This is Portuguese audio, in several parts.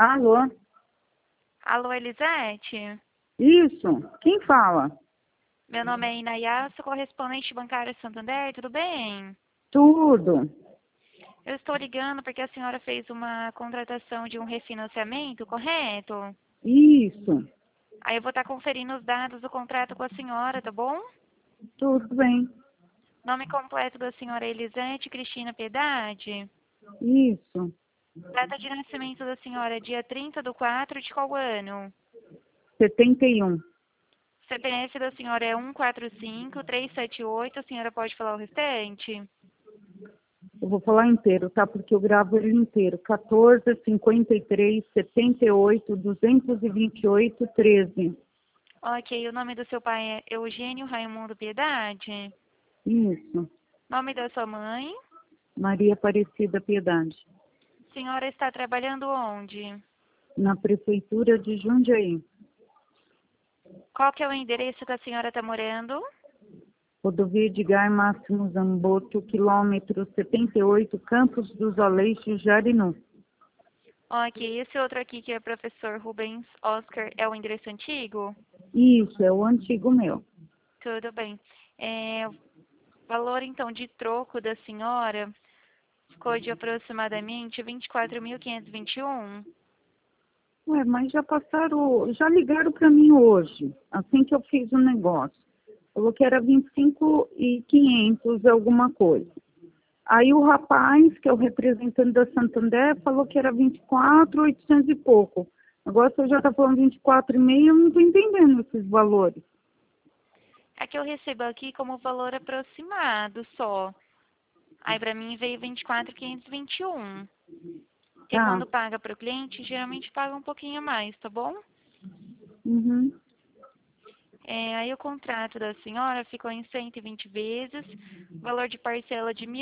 Alô? Alô, Elisete? Isso? Quem fala? Meu nome é Inayá, sou correspondente bancária Santander, tudo bem? Tudo. Eu estou ligando porque a senhora fez uma contratação de um refinanciamento, correto? Isso. Aí eu vou estar conferindo os dados do contrato com a senhora, tá bom? Tudo bem. Nome completo da senhora é Elisete Cristina Piedade. Isso. Data de nascimento da senhora é dia 30/4 de qual ano? 71. CPF da senhora é 145378, a senhora pode falar o restante? Eu vou falar inteiro, tá? Porque eu gravo ele inteiro. 14, 53, 78, 228, 13. Ok, o nome do seu pai é Eugênio Raimundo Piedade. Isso. Nome da sua mãe? Maria Aparecida Piedade. Senhora está trabalhando onde? Na Prefeitura de Jundiaí. Qual que é o endereço que a senhora está morando? Rodovia Edgar Máximo Zamboto, quilômetro 78, Campos dos Aleixos, Jarinu. Ok, esse outro aqui que é professor Rubens Oscar é o endereço antigo? Isso, é o antigo meu. Tudo bem. Valor então de troco da senhora ficou de aproximadamente 24.521. Ué, mas já ligaram para mim hoje, assim que eu fiz o negócio. Falou que era 25.500 alguma coisa. Aí o rapaz, que é o representante da Santander, falou que era 24.800 e pouco. Agora você já está falando 24,5, eu não estou entendendo esses valores. É que eu recebo aqui como valor aproximado só. Aí para mim veio 24.521. Porque Tá. quando paga para o cliente, geralmente paga um pouquinho a mais, tá bom? Uhum. Aí o contrato da senhora ficou em 120 vezes, valor de parcela de R$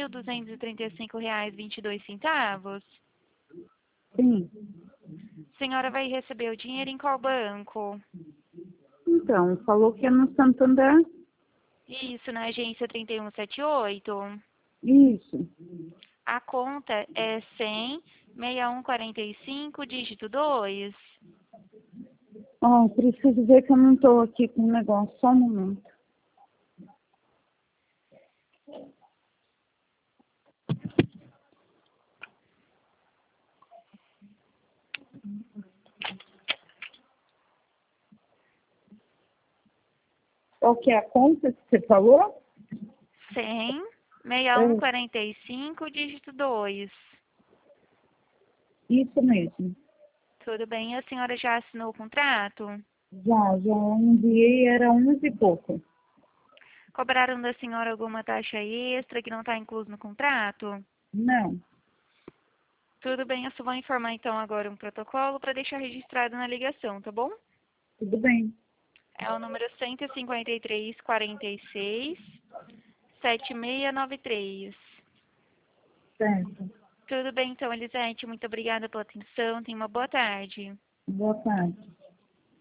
1.235,22. Sim. A senhora vai receber o dinheiro em qual banco? Então, falou que é no Santander. Isso, na agência 3178. Isso. A conta é 100-6145, dígito 2. Ó, preciso ver que eu não estou aqui com o negócio, só um momento. Qual que é a conta que você falou? 100-6145, dígito 2. Isso mesmo. Tudo bem? A senhora já assinou o contrato? Já enviei, era 11 e pouco. Cobraram da senhora alguma taxa extra que não está incluso no contrato? Não, Tudo bem, eu só vou informar então agora um protocolo para deixar registrado na ligação, tá bom? tudo bem. É o número 153-46-7693. Certo. Tudo bem então, Elisete, muito obrigada pela atenção, tenha uma boa tarde. Boa tarde.